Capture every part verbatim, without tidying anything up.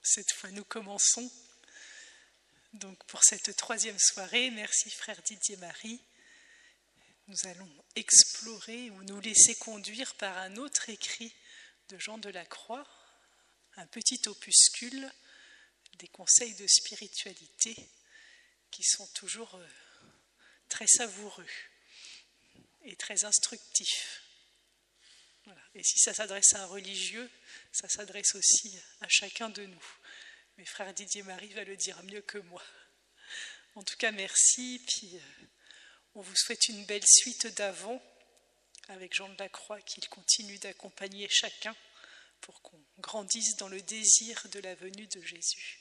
Cette fois, nous commençons. Donc, pour cette troisième soirée, merci frère Didier Marie. Nous allons explorer ou nous laisser conduire par un autre écrit de Jean Delacroix, un petit opuscule, des conseils de spiritualité qui sont toujours très savoureux et très instructifs. Voilà. Et si ça s'adresse à un religieux, ça s'adresse aussi à chacun de nous. Mais frère Didier Marie va le dire mieux que moi. En tout cas, merci. Puis, euh, on vous souhaite une belle suite d'avant avec Jean Delacroix qui continue d'accompagner chacun pour qu'on grandisse dans le désir de la venue de Jésus.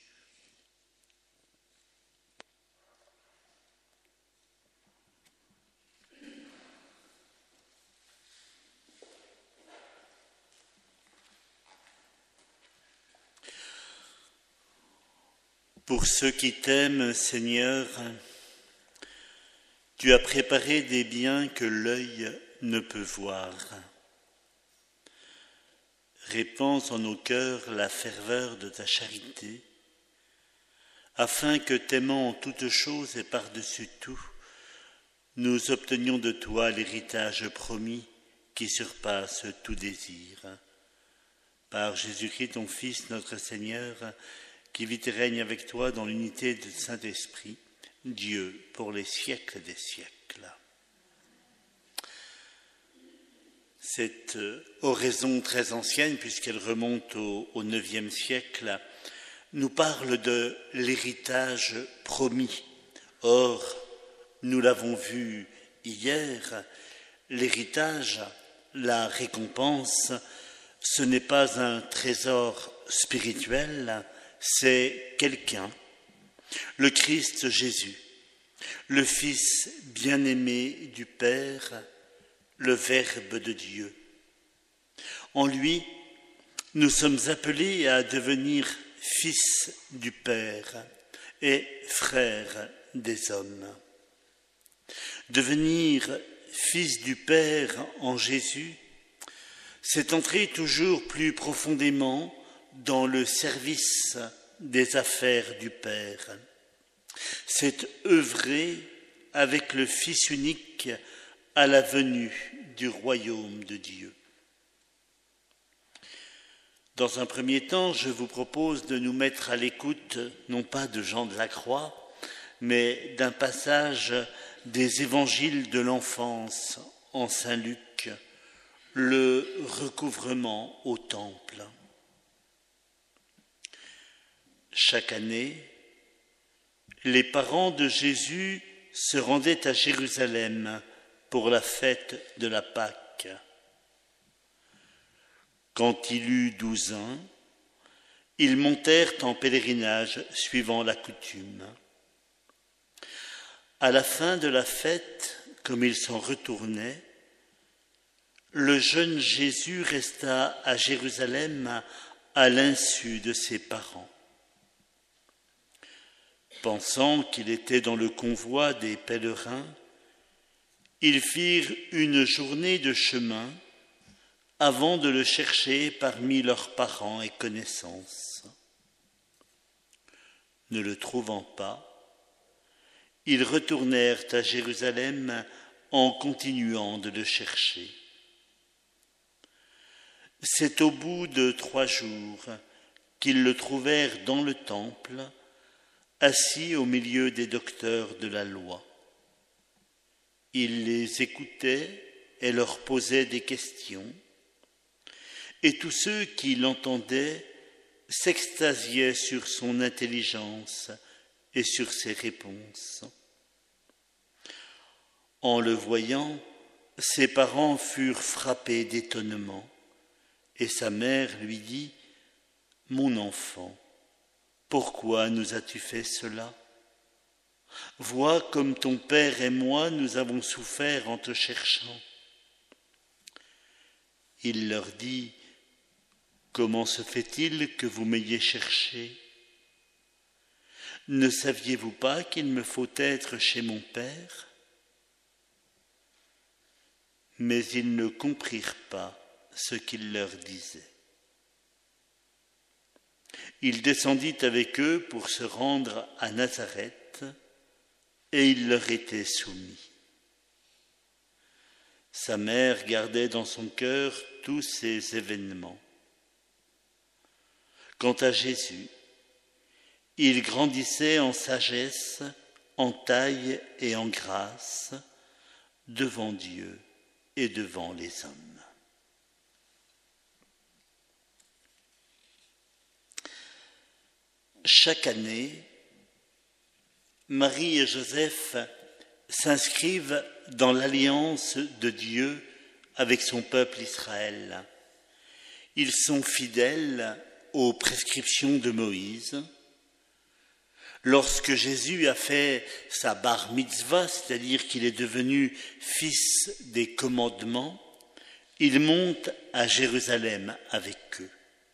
Pour ceux qui t'aiment, Seigneur, tu as préparé des biens que l'œil ne peut voir. Répands en nos cœurs la ferveur de ta charité, afin que, t'aimant en toutes choses et par-dessus tout, nous obtenions de toi l'héritage promis qui surpasse tout désir. Par Jésus-Christ, ton Fils, notre Seigneur, qui vit et règne avec toi dans l'unité du Saint-Esprit, Dieu, pour les siècles des siècles. Cette oraison très ancienne, puisqu'elle remonte au, au neuvième siècle, nous parle de l'héritage promis. Or, nous l'avons vu hier, l'héritage, la récompense, ce n'est pas un trésor spirituel, c'est quelqu'un, le Christ Jésus, le Fils bien-aimé du Père, le Verbe de Dieu. En lui, nous sommes appelés à devenir fils du Père et frères des hommes. Devenir fils du Père en Jésus, c'est entrer toujours plus profondément dans le service des affaires du Père. C'est œuvrer avec le Fils unique à la venue du royaume de Dieu. Dans un premier temps, je vous propose de nous mettre à l'écoute, non pas de Jean Delacroix, mais d'un passage des évangiles de l'enfance en Saint Luc, le recouvrement au temple. Chaque année, les parents de Jésus se rendaient à Jérusalem pour la fête de la Pâque. Quand il eut douze ans, ils montèrent en pèlerinage suivant la coutume. À la fin de la fête, comme ils s'en retournaient, le jeune Jésus resta à Jérusalem à l'insu de ses parents. Pensant qu'il était dans le convoi des pèlerins, ils firent une journée de chemin avant de le chercher parmi leurs parents et connaissances. Ne le trouvant pas, ils retournèrent à Jérusalem en continuant de le chercher. C'est au bout de trois jours qu'ils le trouvèrent dans le temple, assis au milieu des docteurs de la loi. Il les écoutait et leur posait des questions, et tous ceux qui l'entendaient s'extasiaient sur son intelligence et sur ses réponses. En le voyant, ses parents furent frappés d'étonnement, et sa mère lui dit : « Mon enfant, pourquoi nous as-tu fait cela ? Vois comme ton père et moi nous avons souffert en te cherchant. » Il leur dit : « Comment se fait-il que vous m'ayez cherché ? Ne saviez-vous pas qu'il me faut être chez mon père ? » Mais ils ne comprirent pas ce qu'il leur disait. il descendit avec eux pour se rendre à Nazareth, et il leur était soumis. Sa mère gardait dans son cœur tous ces événements. Quant à Jésus, il grandissait en sagesse, en taille et en grâce, devant Dieu et devant les hommes. Chaque année, Marie et Joseph s'inscrivent dans l'alliance de Dieu avec son peuple Israël. Ils sont fidèles aux prescriptions de Moïse. Lorsque Jésus a fait sa bar mitzvah, c'est-à-dire qu'il est devenu fils des commandements, il monte à Jérusalem avec eux.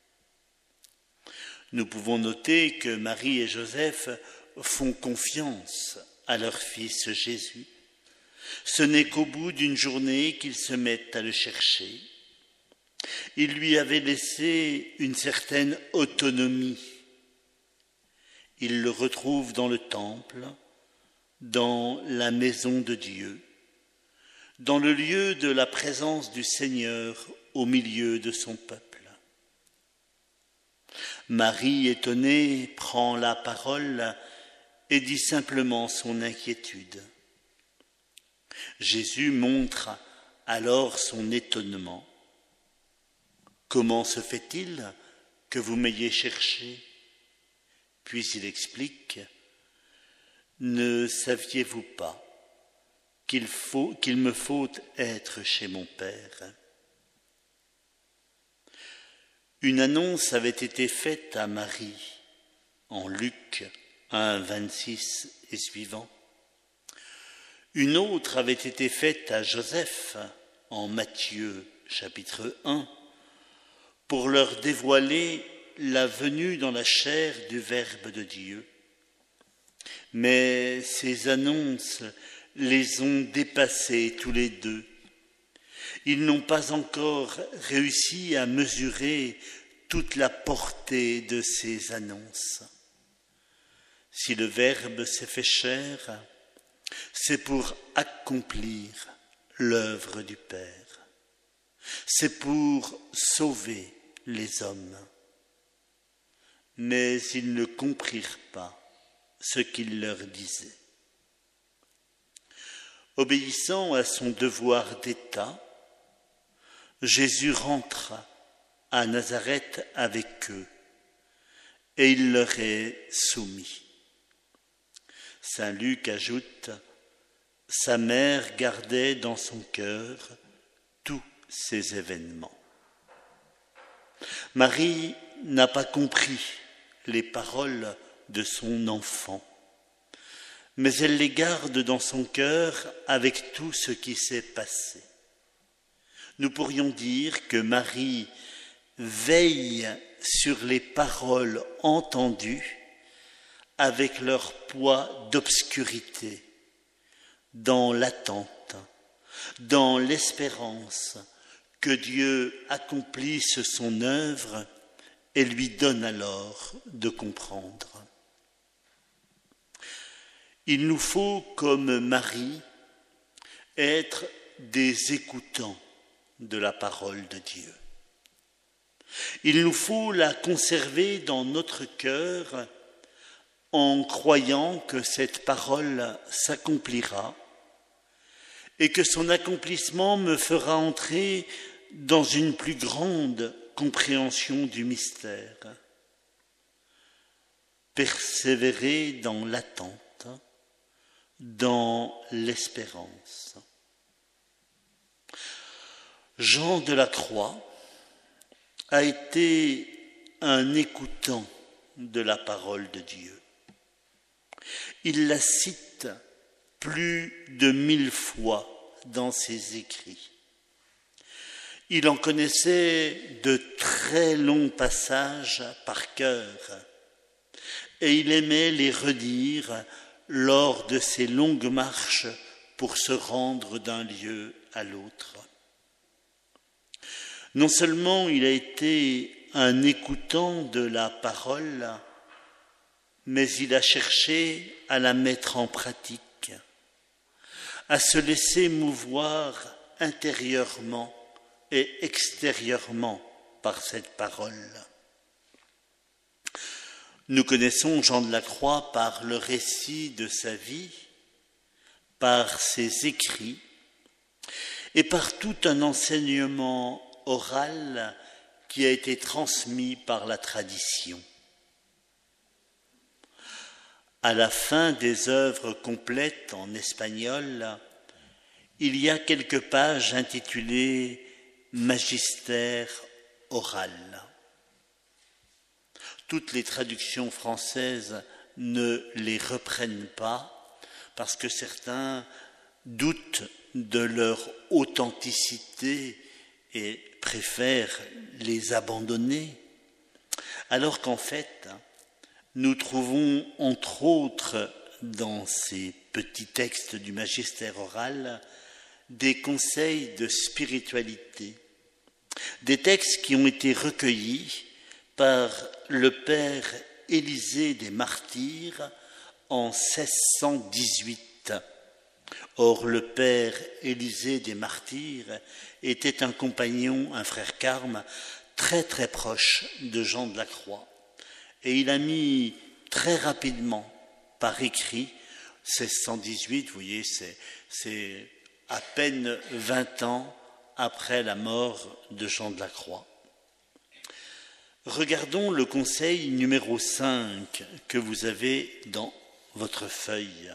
Nous pouvons noter que Marie et Joseph font confiance à leur fils Jésus. Ce n'est qu'au bout d'une journée qu'ils se mettent à le chercher. Ils lui avaient laissé une certaine autonomie. Ils le retrouvent dans le temple, dans la maison de Dieu, dans le lieu de la présence du Seigneur au milieu de son peuple. Marie, étonnée, prend la parole et dit simplement son inquiétude. Jésus montre alors son étonnement. « Comment se fait-il que vous m'ayez cherché ?» Puis il explique « Ne saviez-vous pas qu'il faut, qu'il me faut être chez mon Père ?» Une annonce avait été faite à Marie en Luc un, vingt-six et suivant. Une autre avait été faite à Joseph en Matthieu chapitre un pour leur dévoiler la venue dans la chair du Verbe de Dieu. Mais ces annonces les ont dépassés tous les deux. Ils n'ont pas encore réussi à mesurer toute la portée de ces annonces. Si le Verbe s'est fait chair, c'est pour accomplir l'œuvre du Père. C'est pour sauver les hommes. Mais ils ne comprirent pas ce qu'il leur disait. Obéissant à son devoir d'État, Jésus rentre à Nazareth avec eux et il leur est soumis. Saint Luc ajoute « Sa mère gardait dans son cœur tous ces événements. » Marie n'a pas compris les paroles de son enfant, mais elle les garde dans son cœur avec tout ce qui s'est passé. Nous pourrions dire que Marie veille sur les paroles entendues avec leur poids d'obscurité, dans l'attente, dans l'espérance que Dieu accomplisse son œuvre et lui donne alors de comprendre. Il nous faut, comme Marie, être des écoutants de la parole de Dieu. Il nous faut la conserver dans notre cœur en croyant que cette parole s'accomplira et que son accomplissement me fera entrer dans une plus grande compréhension du mystère. Persévérer dans l'attente, dans l'espérance. Jean de la Croix a été un écoutant de la parole de Dieu. Il la cite plus de mille fois dans ses écrits. Il en connaissait de très longs passages par cœur et il aimait les redire lors de ses longues marches pour se rendre d'un lieu à l'autre. Non seulement il a été un écoutant de la parole, mais il a cherché à la mettre en pratique, à se laisser mouvoir intérieurement et extérieurement par cette parole. Nous connaissons Jean de la Croix par le récit de sa vie, par ses écrits et par tout un enseignement oral qui a été transmis par la tradition. À la fin des œuvres complètes en espagnol, il y a quelques pages intitulées « Magistère oral ». Toutes les traductions françaises ne les reprennent pas parce que certains doutent de leur authenticité et préfèrent les abandonner, alors qu'en fait, nous trouvons entre autres dans ces petits textes du magistère oral des conseils de spiritualité, des textes qui ont été recueillis par le père Élisée des Martyrs en seize cent dix-huit. Or, le père Élisée des Martyrs était un compagnon, un frère carme, très très proche de Jean de la Croix. Et il a mis très rapidement par écrit, seize cent dix-huit, vous voyez, c'est, c'est à peine vingt ans après la mort de Jean de la Croix. Regardons le conseil numéro cinq que vous avez dans votre feuille.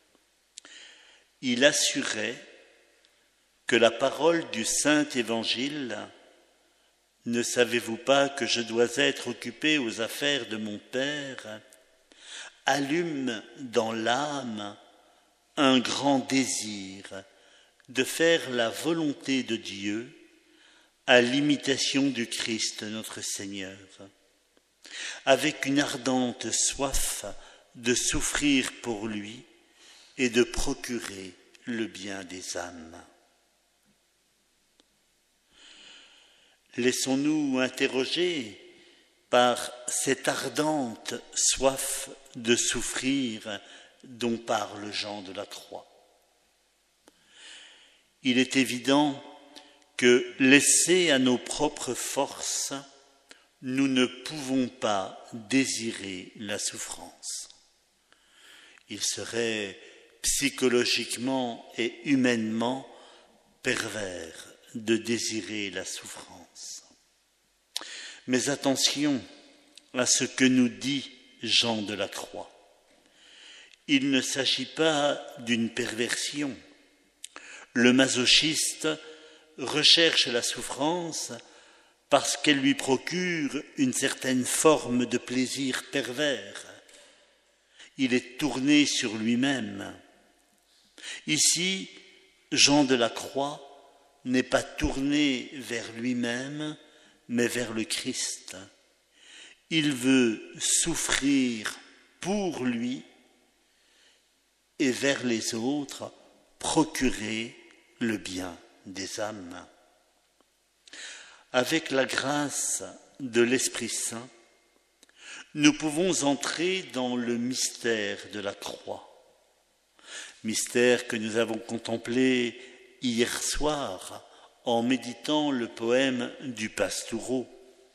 Il assurait que la parole du Saint Évangile, ne savez-vous pas que je dois être occupé aux affaires de mon Père, allume dans l'âme un grand désir de faire la volonté de Dieu à l'imitation du Christ notre Seigneur, avec une ardente soif de souffrir pour lui et de procurer le bien des âmes. Laissons-nous interroger par cette ardente soif de souffrir dont parle Jean de la Croix. Il est évident que, laissés à nos propres forces, nous ne pouvons pas désirer la souffrance. Il serait psychologiquement et humainement pervers de désirer la souffrance. Mais attention à ce que nous dit Jean de la Croix. Il ne s'agit pas d'une perversion. Le masochiste recherche la souffrance parce qu'elle lui procure une certaine forme de plaisir pervers. Il est tourné sur lui-même. Ici, Jean de la Croix n'est pas tourné vers lui-même, mais vers le Christ. Il veut souffrir pour lui et vers les autres procurer le bien des âmes. Avec la grâce de l'Esprit Saint, nous pouvons entrer dans le mystère de la croix, mystère que nous avons contemplé hier soir en méditant le poème du Pastoureau.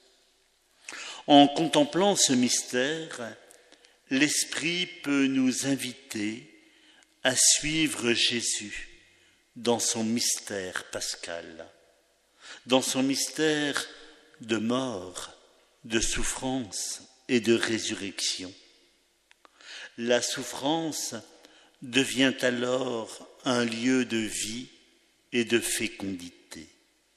En contemplant ce mystère, l'Esprit peut nous inviter à suivre Jésus dans son mystère pascal, dans son mystère de mort, de souffrance et de résurrection. La souffrance devient alors un lieu de vie et de fécondité.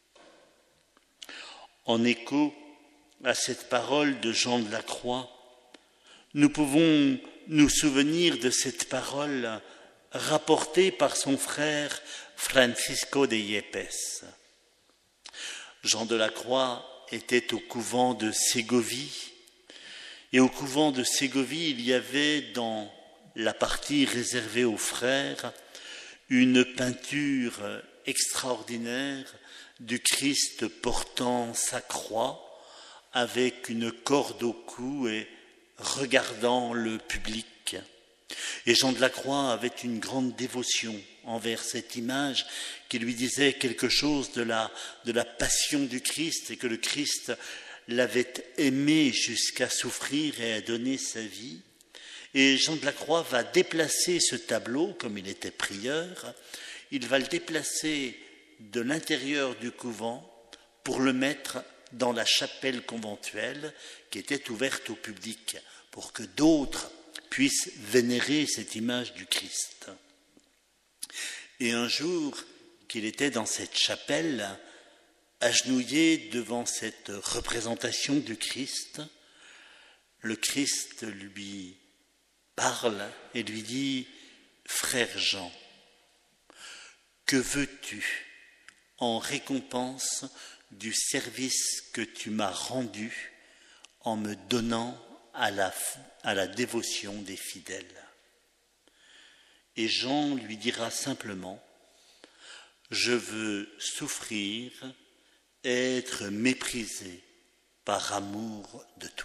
En écho à cette parole de Jean de la Croix, nous pouvons nous souvenir de cette parole rapportée par son frère Francisco de Yepes. Jean de la Croix était au couvent de Ségovie, et au couvent de Ségovie, il y avait dans la partie réservée aux frères une peinture extraordinaire du Christ portant sa croix avec une corde au cou et regardant le public. Et Jean de la Croix avait une grande dévotion envers cette image qui lui disait quelque chose de la, de la passion du Christ et que le Christ l'avait aimé jusqu'à souffrir et à donner sa vie. Et Jean de la Croix va déplacer ce tableau, comme il était prieur, il va le déplacer de l'intérieur du couvent pour le mettre dans la chapelle conventuelle qui était ouverte au public, pour que d'autres puissent vénérer cette image du Christ. Et un jour qu'il était dans cette chapelle, agenouillé devant cette représentation du Christ, le Christ lui parle et lui dit « Frère Jean, que veux-tu en récompense du service que tu m'as rendu en me donnant à la, à la dévotion des fidèles ?» Et Jean lui dira simplement « Je veux souffrir, être méprisé par amour de toi. »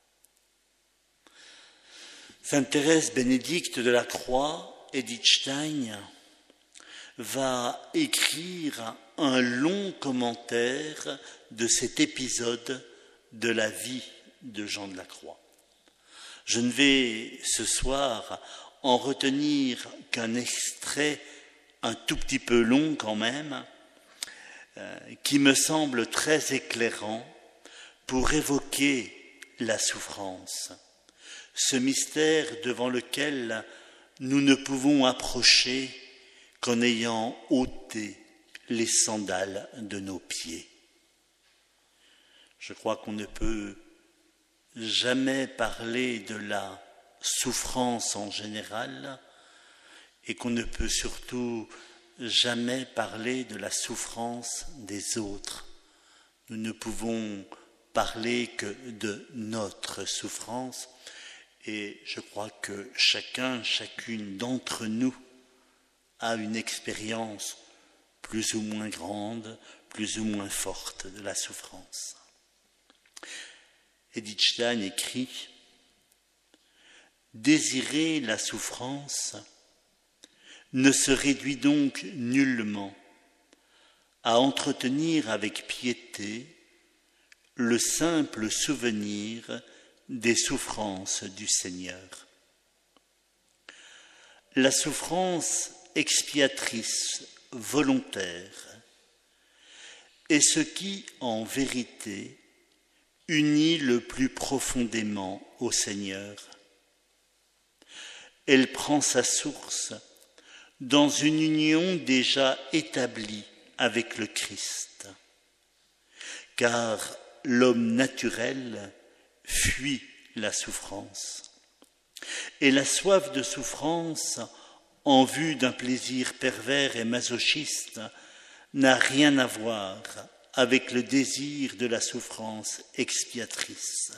Sainte Thérèse Bénédicte de la Croix, Edith Stein, va écrire un long commentaire de cet épisode de la vie de Jean de la Croix. Je ne vais ce soir en retenir qu'un extrait un tout petit peu long quand même, euh, qui me semble très éclairant pour évoquer la souffrance, ce mystère devant lequel nous ne pouvons approcher qu'en ayant ôté les sandales de nos pieds. Je crois qu'on ne peut jamais parler de la souffrance en général et qu'on ne peut surtout jamais parler de la souffrance des autres. Nous ne pouvons parler que de notre souffrance et je crois que chacun, chacune d'entre nous a une expérience plus ou moins grande, plus ou moins forte de la souffrance. Edith Stein écrit « Désirer la souffrance ne se réduit donc nullement à entretenir avec piété le simple souvenir des souffrances du Seigneur. La souffrance expiatrice volontaire est ce qui, en vérité, unit le plus profondément au Seigneur. Elle prend sa source dans une union déjà établie avec le Christ, car l'homme naturel fuit la souffrance. Et la soif de souffrance, en vue d'un plaisir pervers et masochiste, n'a rien à voir avec le désir de la souffrance expiatrice.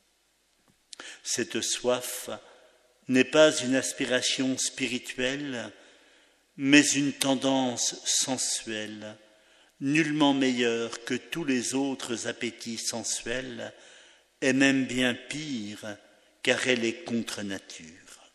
Cette soif n'est pas une aspiration spirituelle, mais une tendance sensuelle, nullement meilleure que tous les autres appétits sensuels, et même bien pire, car elle est contre nature.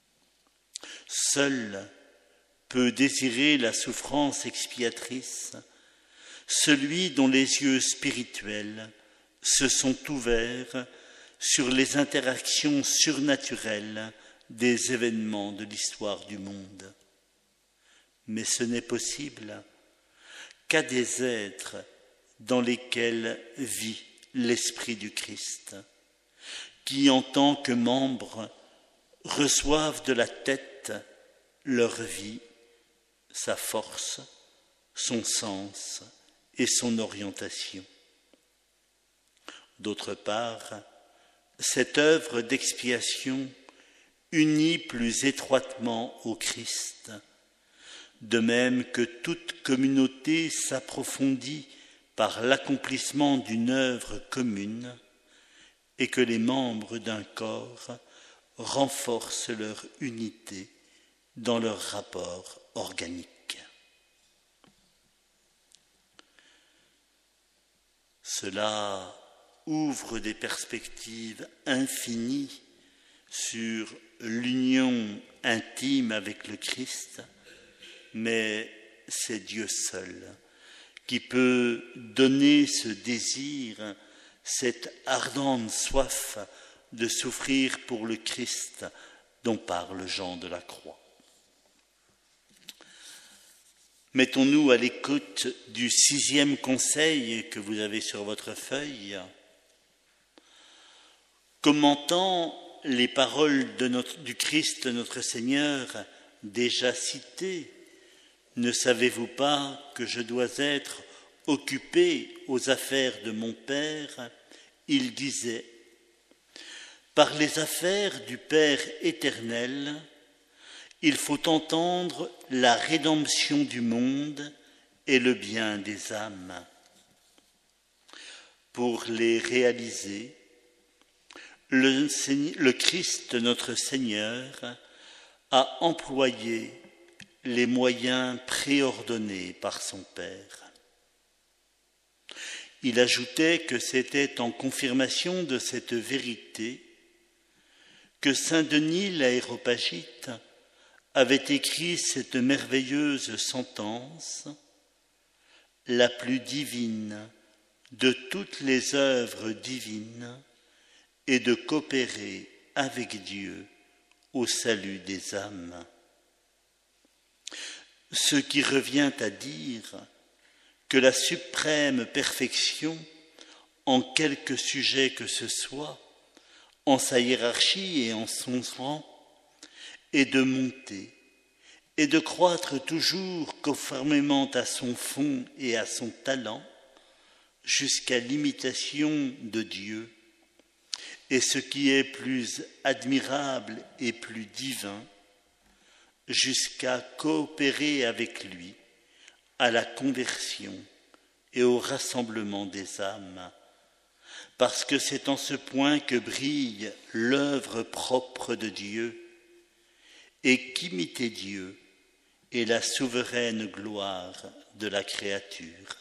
Seul peut désirer la souffrance expiatrice celui dont les yeux spirituels se sont ouverts sur les interactions surnaturelles des événements de l'histoire du monde. Mais ce n'est possible qu'à des êtres dans lesquels vit l'Esprit du Christ, qui en tant que membres reçoivent de la tête leur vie, sa force, son sens et son orientation. D'autre part, cette œuvre d'expiation unit plus étroitement au Christ, de même que toute communauté s'approfondit par l'accomplissement d'une œuvre commune et que les membres d'un corps renforcent leur unité dans leur rapport organique. Cela ouvre des perspectives infinies sur l'union intime avec le Christ, mais c'est Dieu seul qui peut donner ce désir, cette ardente soif de souffrir pour le Christ dont parle Jean de la Croix. Mettons-nous à l'écoute du sixième conseil que vous avez sur votre feuille. Commentant les paroles de notre, du Christ notre Seigneur déjà citées, ne savez-vous pas que je dois être occupé aux affaires de mon Père ? Il disait, par les affaires du Père éternel, il faut entendre la rédemption du monde et le bien des âmes. Pour les réaliser, le, le Christ, notre Seigneur, a employé les moyens préordonnés par son Père. Il ajoutait que c'était en confirmation de cette vérité que saint Denis l'Aréopagite avait écrit cette merveilleuse sentence, la plus divine de toutes les œuvres divines est de coopérer avec Dieu au salut des âmes. Ce qui revient à dire que la suprême perfection, en quelque sujet que ce soit, en sa hiérarchie et en son rang, est de monter et de croître toujours conformément à son fond et à son talent, jusqu'à l'imitation de Dieu, et ce qui est plus admirable et plus divin, jusqu'à coopérer avec lui à la conversion et au rassemblement des âmes, parce que c'est en ce point que brille l'œuvre propre de Dieu, et qu'imiter Dieu est la souveraine gloire de la créature.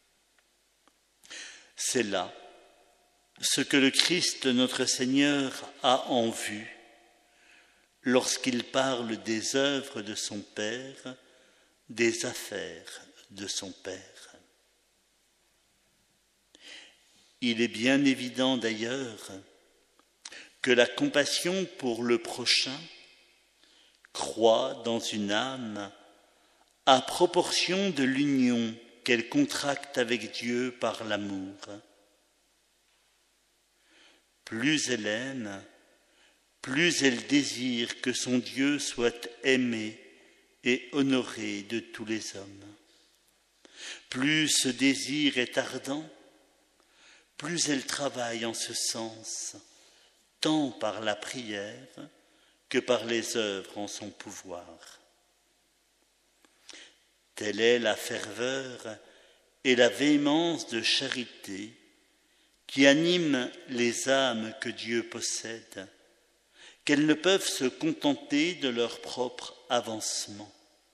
C'est là ce que le Christ notre Seigneur a en vue lorsqu'il parle des œuvres de son Père, des affaires de son Père. Il est bien évident d'ailleurs que la compassion pour le prochain croît dans une âme à proportion de l'union qu'elle contracte avec Dieu par l'amour. Plus elle aime, plus elle désire que son Dieu soit aimé et honoré de tous les hommes. Plus ce désir est ardent, plus elle travaille en ce sens, tant par la prière que par les œuvres en son pouvoir. Telle est la ferveur et la véhémence de charité qui animent les âmes que Dieu possède, qu'elles ne peuvent se contenter de leur propre avancement.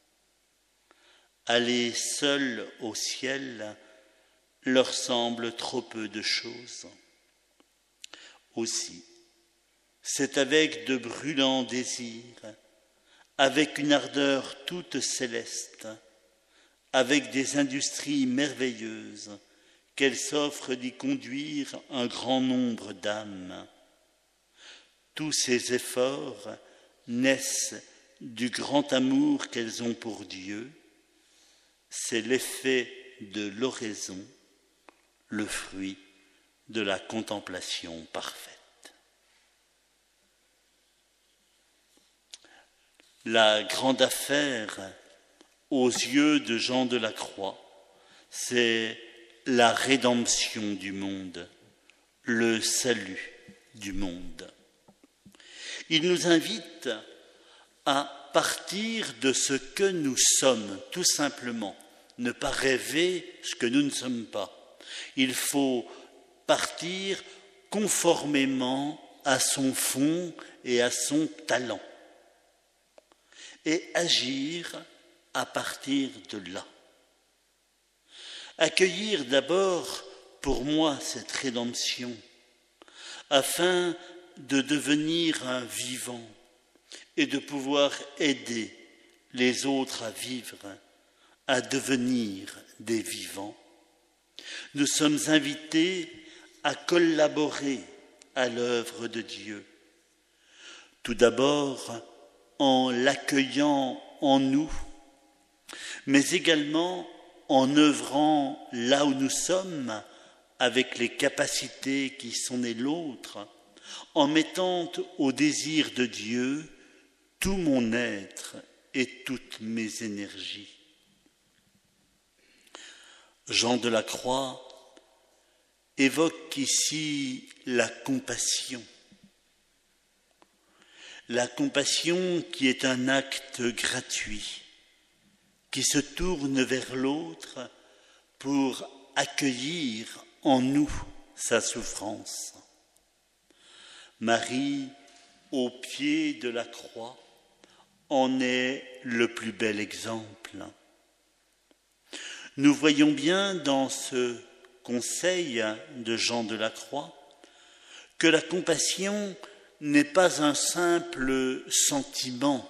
Aller seules au ciel leur semble trop peu de choses. Aussi, c'est avec de brûlants désirs, avec une ardeur toute céleste, avec des industries merveilleuses, qu'elle s'offre d'y conduire un grand nombre d'âmes. Tous ces efforts naissent du grand amour qu'elles ont pour Dieu. C'est l'effet de l'oraison, le fruit de la contemplation parfaite. La grande affaire aux yeux de Jean de la Croix, c'est la rédemption du monde, le salut du monde. Il nous invite à partir de ce que nous sommes, tout simplement, ne pas rêver ce que nous ne sommes pas. Il faut partir conformément à son fond et à son talent et agir à partir de là. Accueillir d'abord pour moi cette rédemption, afin de devenir un vivant et de pouvoir aider les autres à vivre, à devenir des vivants. Nous sommes invités à collaborer à l'œuvre de Dieu. Tout d'abord en l'accueillant en nous, mais également en œuvrant là où nous sommes, avec les capacités qui sont les nôtres, en mettant au désir de Dieu tout mon être et toutes mes énergies. Jean de la Croix évoque ici la compassion. La compassion qui est un acte gratuit, qui se tourne vers l'autre pour accueillir en nous sa souffrance. Marie, au pied de la croix, en est le plus bel exemple. Nous voyons bien dans ce conseil de Jean de la Croix que la compassion n'est pas un simple sentiment.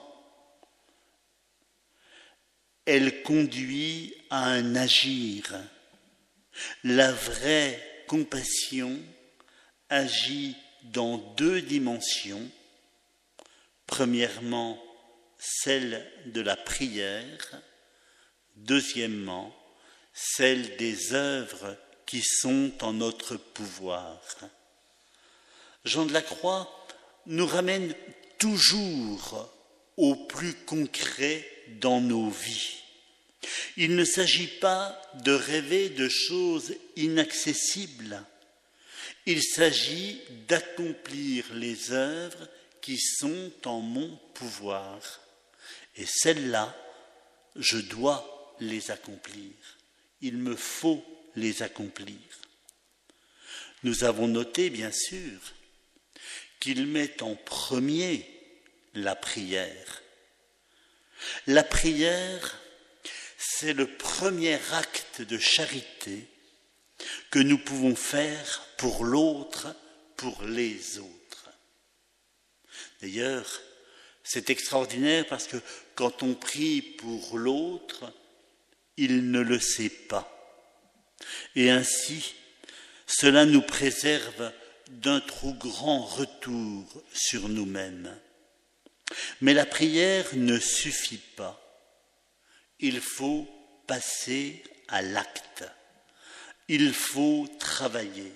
Elle conduit à un agir. La vraie compassion agit dans deux dimensions. Premièrement, celle de la prière. Deuxièmement, celle des œuvres qui sont en notre pouvoir. Jean de la Croix nous ramène toujours au plus concret dans nos vies. Il ne s'agit pas de rêver de choses inaccessibles. Il s'agit d'accomplir les œuvres qui sont en mon pouvoir. Et celles-là, je dois les accomplir. Il me faut les accomplir. Nous avons noté, bien sûr, qu'il met en premier la prière. La prière, c'est le premier acte de charité que nous pouvons faire pour l'autre, pour les autres. D'ailleurs, c'est extraordinaire parce que quand on prie pour l'autre, il ne le sait pas. Et ainsi, cela nous préserve d'un trop grand retour sur nous-mêmes. Mais la prière ne suffit pas. Il faut passer à l'acte. Il faut travailler.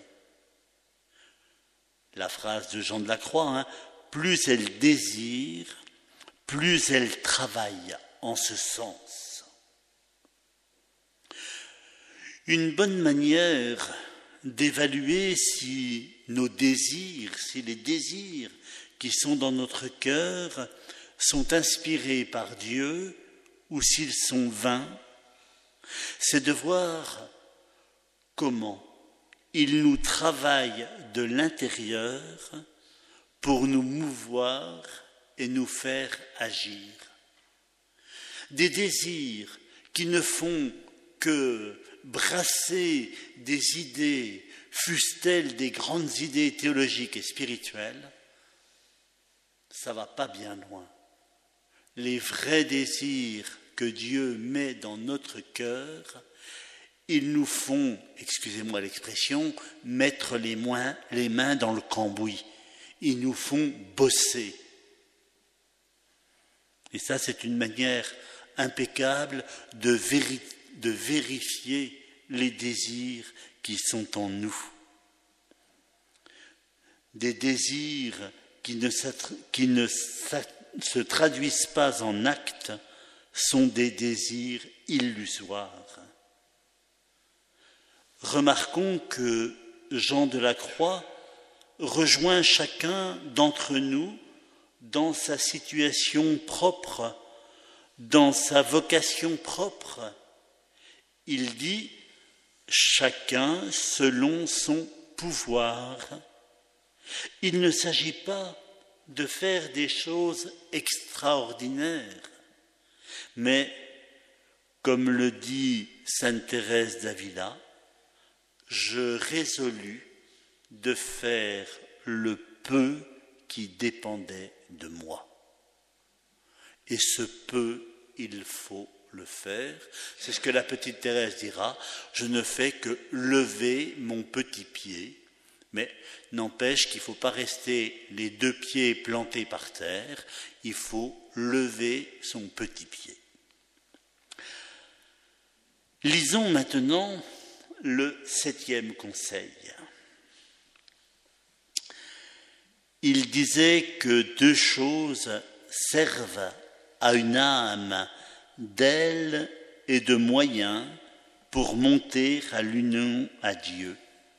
La phrase de Jean de la Croix, hein, plus elle désire, plus elle travaille en ce sens. Une bonne manière d'évaluer si nos désirs, si les désirs qui sont dans notre cœur sont inspirés par Dieu ou s'ils sont vains, c'est de voir comment il nous travaille de l'intérieur pour nous mouvoir et nous faire agir. Des désirs qui ne font que brasser des idées, fussent-elles des grandes idées théologiques et spirituelles, ça ne va pas bien loin. Les vrais désirs que Dieu met dans notre cœur, ils nous font, excusez-moi l'expression, mettre les mains, les mains dans le cambouis. Ils nous font bosser. Et ça, c'est une manière impeccable de, véri- de vérifier les désirs qui sont en nous. Des désirs qui ne, qui ne se traduisent pas en actes sont des désirs illusoires. Remarquons que Jean de la Croix rejoint chacun d'entre nous dans sa situation propre, dans sa vocation propre. Il dit chacun selon son pouvoir. Il ne s'agit pas de faire des choses extraordinaires, mais, comme le dit sainte Thérèse d'Avila, je résolus de faire le peu qui dépendait de moi. Et ce peu, il faut le faire. C'est ce que la petite Thérèse dira. Je ne fais que lever mon petit pied, mais n'empêche qu'il ne faut pas rester les deux pieds plantés par terre, il faut lever son petit pied. Lisons maintenant le septième conseil. Il disait que deux choses servent à une âme d'ailes et de moyens pour monter à l'union à Dieu.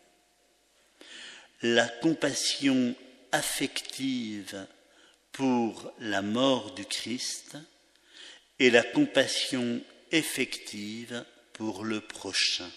La compassion affective pour la mort du Christ et la compassion effective pour le prochain.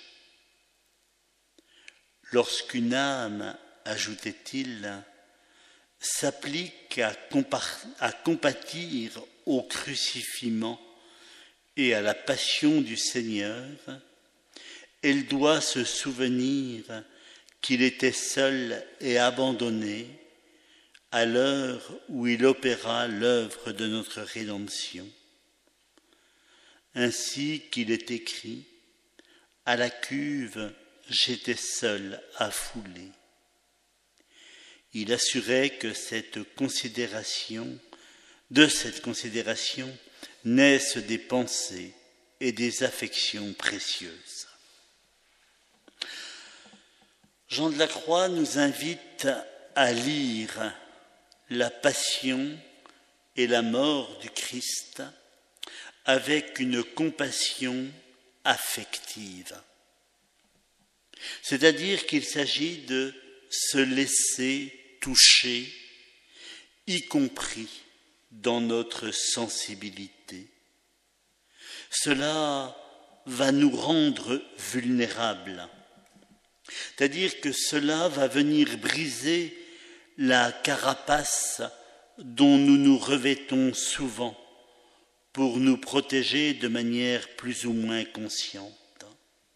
Lorsqu'une âme, ajoutait-il, s'applique à, compar- à compatir au crucifiement et à la passion du Seigneur, elle doit se souvenir qu'il était seul et abandonné à l'heure où il opéra l'œuvre de notre rédemption. Ainsi qu'il est écrit, « À la cuve, j'étais seul à fouler ». Il assurait que cette considération, de cette considération, naissent des pensées et des affections précieuses. Jean de la Croix nous invite à lire la passion et la mort du Christ avec une compassion affective. C'est-à-dire qu'il s'agit de se laisser toucher, y compris dans notre sensibilité. Cela va nous rendre vulnérables. C'est-à-dire que cela va venir briser la carapace dont nous nous revêtons souvent pour nous protéger de manière plus ou moins consciente.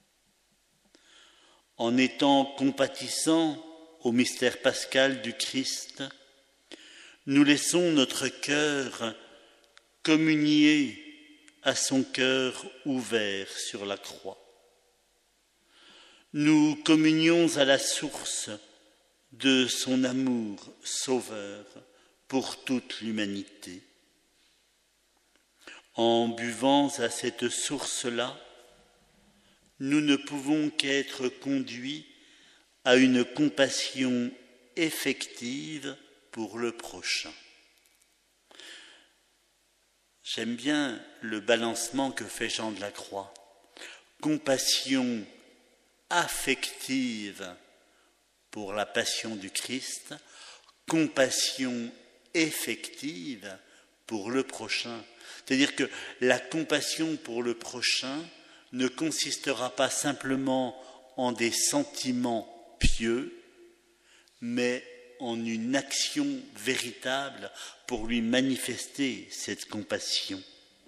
En étant compatissants au mystère pascal du Christ, nous laissons notre cœur communier à son cœur ouvert sur la croix. Nous communions à la source de son amour sauveur pour toute l'humanité. En buvant à cette source-là, nous ne pouvons qu'être conduits à une compassion effective pour le prochain. J'aime bien le balancement que fait Jean de la Croix. Compassion affective pour la passion du Christ, compassion effective pour le prochain. C'est-à-dire que la compassion pour le prochain ne consistera pas simplement en des sentiments pieux, mais en une action véritable pour lui manifester cette compassion.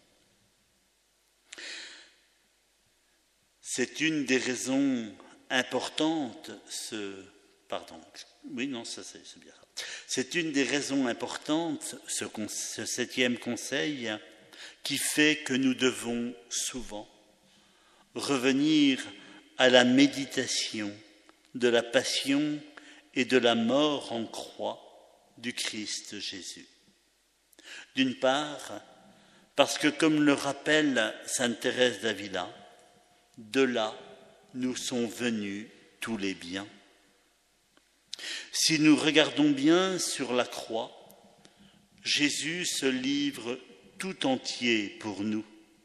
C'est une des raisons importantes, ce, pardon, oui, non, ça c'est, c'est bien. C'est une des raisons importantes, ce, ce septième conseil, qui fait que nous devons souvent revenir à la méditation de la passion et de la mort en croix du Christ Jésus. D'une part, parce que comme le rappelle sainte Thérèse d'Avila, de là nous sont venus tous les biens. Si nous regardons bien sur la croix, Jésus se livre tout entier pour nous.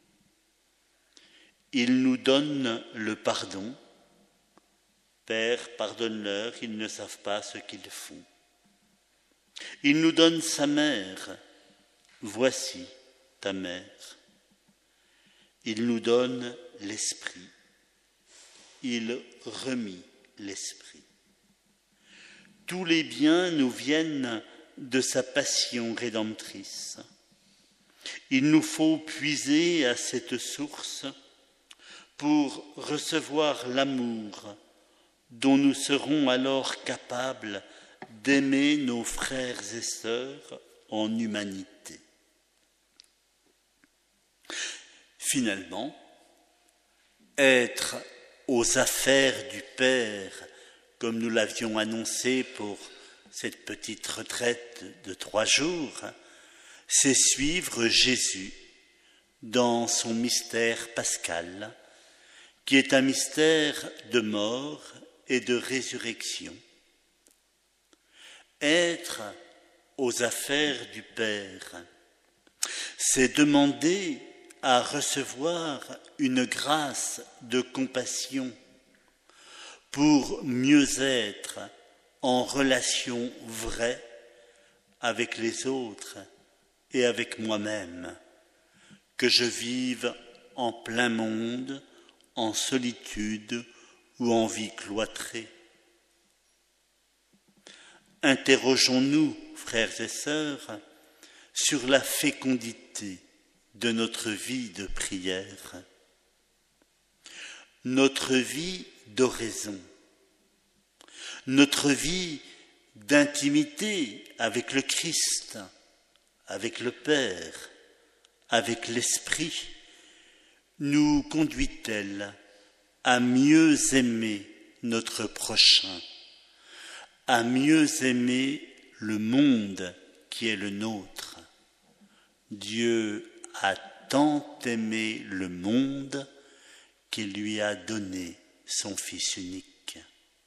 Il nous donne le pardon. Père, pardonne-leur, ils ne savent pas ce qu'ils font. Il nous donne sa mère. Voici ta mère. Il nous donne l'Esprit. Il remit l'Esprit. Tous les biens nous viennent de sa passion rédemptrice. Il nous faut puiser à cette source pour recevoir l'amour dont nous serons alors capables d'aimer nos frères et sœurs en humanité. Finalement, être aux affaires du Père, comme nous l'avions annoncé pour cette petite retraite de trois jours, c'est suivre Jésus dans son mystère pascal, qui est un mystère de mort et de résurrection. Être aux affaires du Père, c'est demander à recevoir une grâce de compassion pour mieux être en relation vraie avec les autres et avec moi-même, que je vive en plein monde, en solitude ou en vie cloîtrée. Interrogeons-nous, frères et sœurs, sur la fécondité de notre vie de prière, notre vie d'oraison, notre vie d'intimité avec le Christ, avec le Père, avec l'Esprit, nous conduit-elle à mieux aimer notre prochain, à mieux aimer le monde qui est le nôtre. Dieu a tant aimé le monde qu'il lui a donné son Fils unique.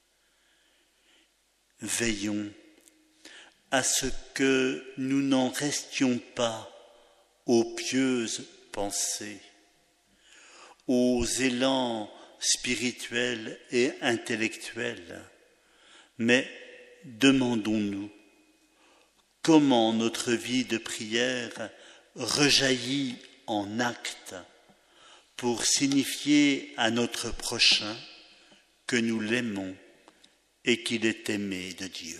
Veillons à ce que nous n'en restions pas aux pieuses pensées, aux élans spirituels et intellectuels, mais demandons-nous comment notre vie de prière rejaillit en actes pour signifier à notre prochain que nous l'aimons et qu'il est aimé de Dieu.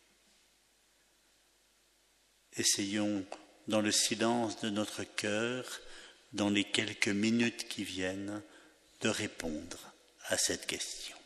Essayons, dans le silence de notre cœur, dans les quelques minutes qui viennent, de répondre à cette question.